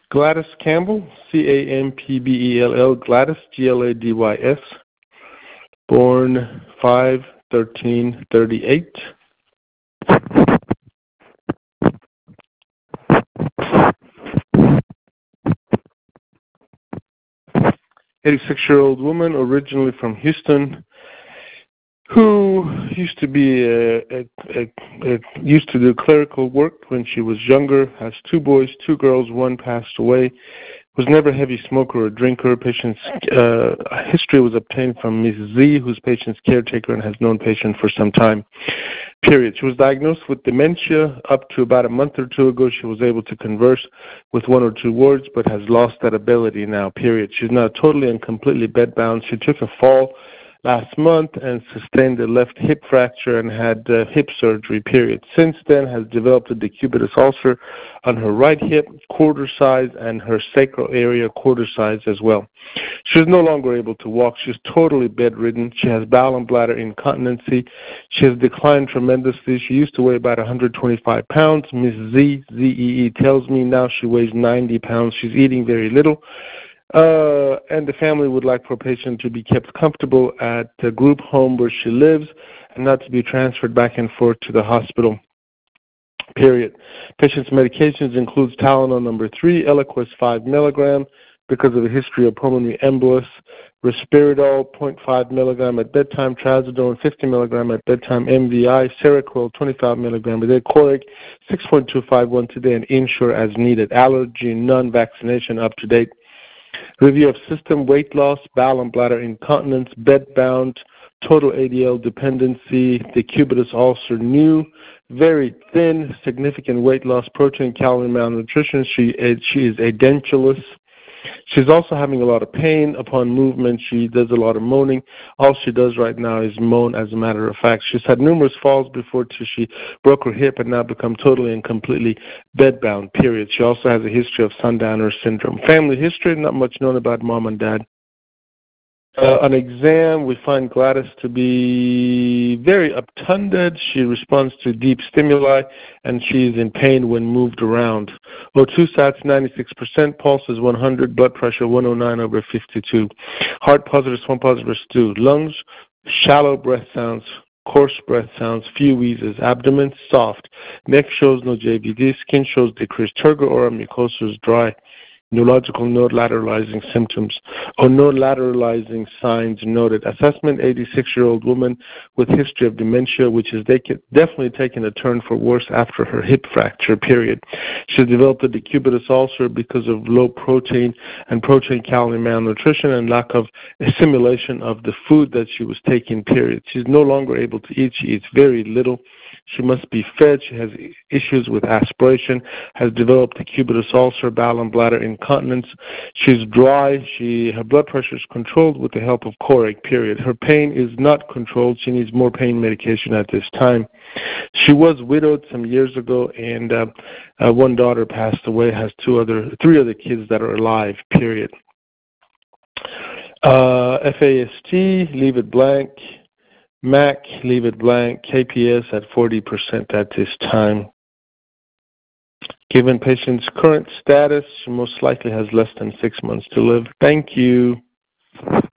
Gladys Campbell, Campbell, Gladys, Gladys, born 5/13/38. "86-year-old woman, originally from Houston, who used to do clerical work when she was younger, has 2 boys, 2 girls, 1 passed away, was never a heavy smoker or drinker. Patient's history was obtained from Ms. Z, who's patient's caretaker and has known patient for some time, period. She was diagnosed with dementia. Up to about a month or 2 ago, she was able to converse with 1 or 2 words, but has lost that ability now, period. She's now totally and completely bedbound. She took a fall last month and sustained a left hip fracture and had hip surgery, period. Since then has developed a decubitus ulcer on her right hip, quarter size, and her sacral area, quarter size as well. She's no longer able to walk. She's totally bedridden. She has bowel and bladder incontinency. She has declined tremendously. She used to weigh about 125 pounds. Ms. Z tells me now she weighs 90 pounds. She's eating very little. And the family would like for patient to be kept comfortable at the group home where she lives and not to be transferred back and forth to the hospital, period. Patient's medications includes Tylenol number 3, Eliquis 5 milligram because of a history of pulmonary embolus, Risperidol 0.5 milligram at bedtime, Trazodone 50 milligram at bedtime, MVI, Seroquel 25 milligram a day, Coric 6.25 once a day, and Ensure as needed. Allergy, none. Vaccination up to date. Review of system, weight loss, bowel and bladder incontinence, bedbound, total ADL dependency, decubitus ulcer, new, very thin, significant weight loss, protein, calorie malnutrition. She is edentulous. She's also having a lot of pain upon movement. She does a lot of moaning. All she does right now is moan, as a matter of fact. She's had numerous falls before till she broke her hip and now become totally and completely bedbound, period. She also has a history of sundowner syndrome. Family history, not much known about mom and dad. On exam, we find Gladys to be very obtunded. She responds to deep stimuli, and she is in pain when moved around. O2 sats 96%, pulse is 100, blood pressure 109/52. Heart positive, swamp positive, stew. Lungs, shallow breath sounds, coarse breath sounds, few wheezes. Abdomen, soft. Neck shows no JVD. Skin shows decreased turgor aura. Mucosa is dry. Neurological node lateralizing symptoms or node lateralizing signs noted. Assessment, 86-year-old woman with history of dementia, which is definitely taken a turn for worse after her hip fracture, period. She developed a decubitus ulcer because of low protein and protein calorie malnutrition and lack of assimilation of the food that she was taking, period. She's no longer able to eat. She eats very little. She must be fed. She has issues with aspiration, has developed decubitus ulcer, bowel and bladder incontinence. She's dry. Her blood pressure is controlled with the help of Coric, period. Her pain is not controlled. She needs more pain medication at this time. She was widowed some years ago, and 1 daughter passed away, has 3 other kids that are alive, period. FAST, leave it blank. MAC, leave it blank. KPS at 40% at this time. Given patient's current status, she most likely has less than 6 months to live. Thank you.